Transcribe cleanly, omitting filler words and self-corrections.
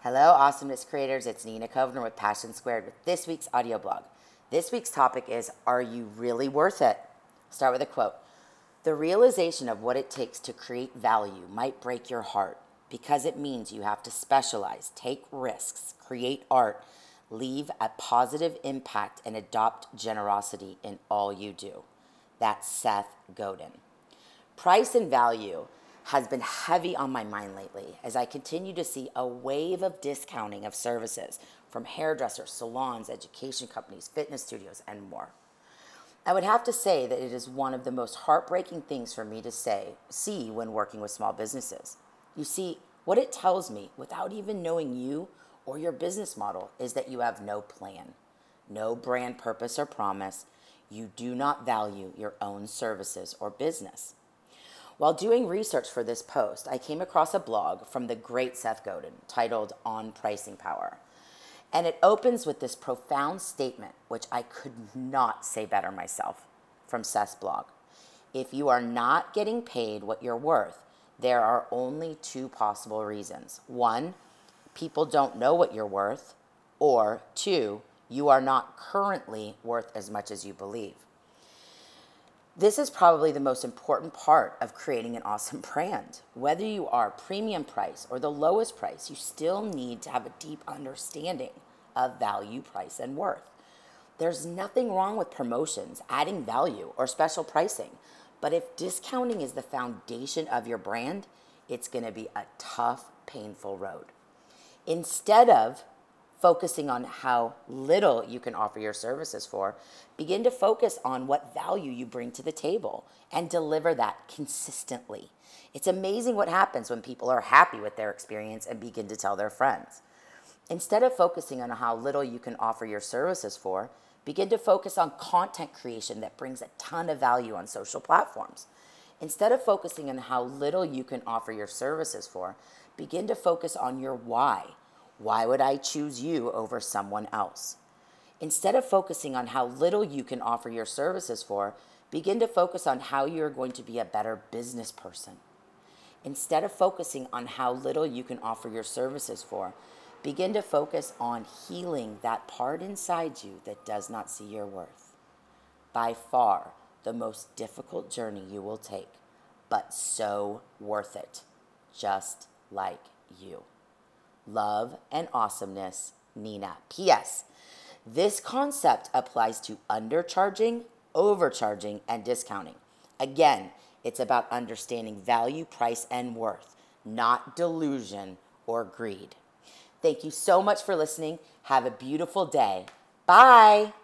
Hello, awesomeness creators. It's Nina Kovner with Passion Squared with this week's audio blog. This week's topic is, are you really worth it? Start with a quote. The realization of what it takes to create value might break your heart because it means you have to specialize, take risks, create art, leave a positive impact, and adopt generosity in all you do. That's Seth Godin. Price and value has been heavy on my mind lately as I continue to see a wave of discounting of services from hairdressers, salons, education companies, fitness studios, and more. I would have to say that it is one of the most heartbreaking things for me to see when working with small businesses. You see, what it tells me, without even knowing you or your business model, is that you have no plan, no brand purpose or promise. You do not value your own services or business. While doing research for this post, I came across a blog from the great Seth Godin titled On Pricing Power. And it opens with this profound statement, which I could not say better myself, from Seth's blog. If you are not getting paid what you're worth, there are only two possible reasons. One, people don't know what you're worth, or two, you are not currently worth as much as you believe. This is probably the most important part of creating an awesome brand. Whether you are premium price or the lowest price, you still need to have a deep understanding of value, price, and worth. There's nothing wrong with promotions, adding value, or special pricing. But if discounting is the foundation of your brand, it's going to be a tough, painful road. Instead of focusing on how little you can offer your services for, begin to focus on what value you bring to the table and deliver that consistently. It's amazing what happens when people are happy with their experience and begin to tell their friends. Instead of focusing on how little you can offer your services for, begin to focus on content creation that brings a ton of value on social platforms. Instead of focusing on how little you can offer your services for, begin to focus on your why. Why would I choose you over someone else? Instead of focusing on how little you can offer your services for, begin to focus on how you're going to be a better business person. Instead of focusing on how little you can offer your services for, begin to focus on healing that part inside you that does not see your worth. By far, the most difficult journey you will take, but so worth it, just like you. Love and awesomeness, Nina. P.S. This concept applies to undercharging, overcharging, and discounting. Again, it's about understanding value, price, and worth, not delusion or greed. Thank you so much for listening. Have a beautiful day. Bye.